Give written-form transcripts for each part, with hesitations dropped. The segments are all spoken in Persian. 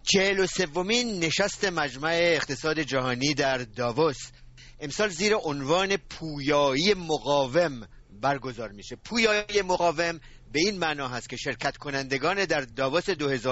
43مین نشست مجمع اقتصاد جهانی در داووس امسال زیر عنوان پویایی مقاوم برگزار میشه. پویایی مقاوم به این معنا هست که شرکت کنندگان در داووس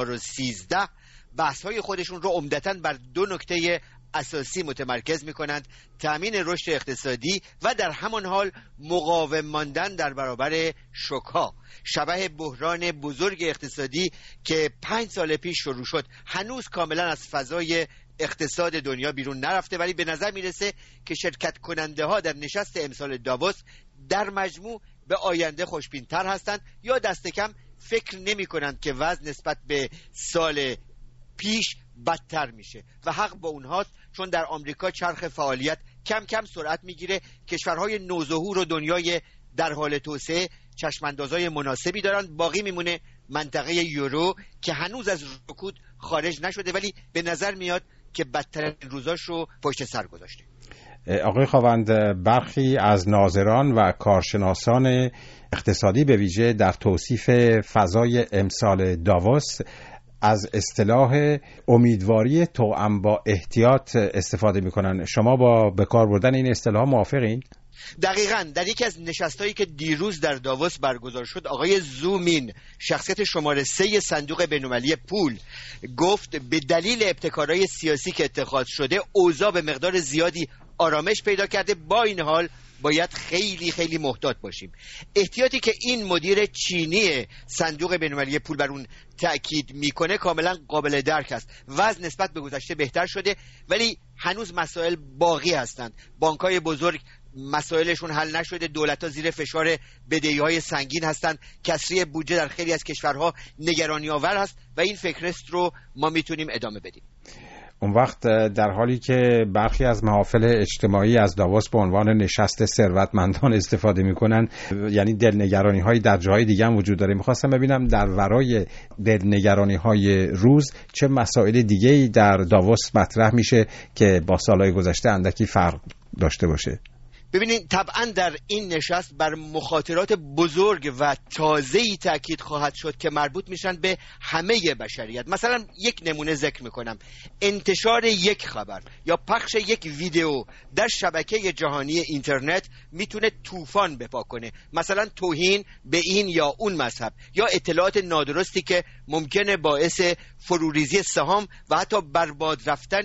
2013 بحث‌های خودشون رو عمدتاً بر دو نکته اساسی متمرکز میکنند: تأمین رشد اقتصادی و در همان حال مقاوم ماندن در برابر شوک‌ها. شبح بحران بزرگ اقتصادی که 5 سال پیش شروع شد هنوز کاملا از فضای اقتصاد دنیا بیرون نرفته، ولی به نظر میرسه که شرکت کننده ها در نشست امسال داووس در مجموع به آینده خوشبین‌تر هستند یا دست کم فکر نمی کنند که وضع نسبت به سال پیش بدتر میشه و حق با اونهاست، چون در آمریکا چرخ فعالیت کم کم سرعت میگیره. کشورهای نوظهور و دنیای در حال توسعه چشماندازهای مناسبی دارن. باقی میمونه منطقه یورو که هنوز از رکود خارج نشده ولی به نظر میاد که بدترین روزاش رو پشت سر گذاشته. آقای خاوند، برخی از ناظران و کارشناسان اقتصادی به ویژه در توصیف فضای امسال داووس از اصطلاح امیدواری توأم با احتیاط استفاده میکنن. شما با به کار بردن این اصطلاح موافقین؟ دقیقاً. در یکی از نشستایی که دیروز در داووس برگزار شد، آقای زو مین، شخصیت شماره 3 صندوق بین‌المللی پول، گفت به دلیل ابتکارهای سیاسی که اتخاذ شده اوضاع به مقدار زیادی آرامش پیدا کرده، با این حال باید خیلی خیلی محتاط باشیم. احتیاطی که این مدیر چینی صندوق بین‌المللی پول بر اون تأکید میکنه کاملا قابل درک است. وضع نسبت به گذشته بهتر شده ولی هنوز مسائل باقی هستند. بانک‌های بزرگ مسائلشون حل نشده، دولت‌ها زیر فشار بدهی‌های سنگین هستند، کسری بودجه در خیلی از کشورها نگرانی آور هست و این فکرست رو ما میتونیم ادامه بدیم. اون وقت در حالی که برخی از محافل اجتماعی از داووس به عنوان نشست ثروتمندان استفاده میکنن، یعنی دلنگرانی هایی در جاهای دیگه هم وجود داره، میخواستم ببینم در ورای دلنگرانی های روز چه مسائل دیگه‌ای در داووس مطرح میشه که با سالهای گذشته اندکی فرق داشته باشه. ببینید، طبعا در این نشست بر مخاطرات بزرگ و تازه‌ای تاکید خواهد شد که مربوط میشن به همه بشریت. مثلا یک نمونه ذکر میکنم: انتشار یک خبر یا پخش یک ویدیو در شبکه جهانی اینترنت میتونه طوفان بپا کنه، مثلا توهین به این یا اون مذهب یا اطلاعات نادرستی که ممکنه باعث فروریزی سهام و حتی برباد رفتن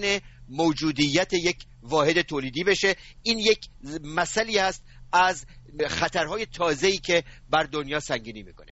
موجودیت یک واحد تولیدی بشه. این یک مسئله است از خطرهای تازه‌ای که بر دنیا سنگینی میکنه.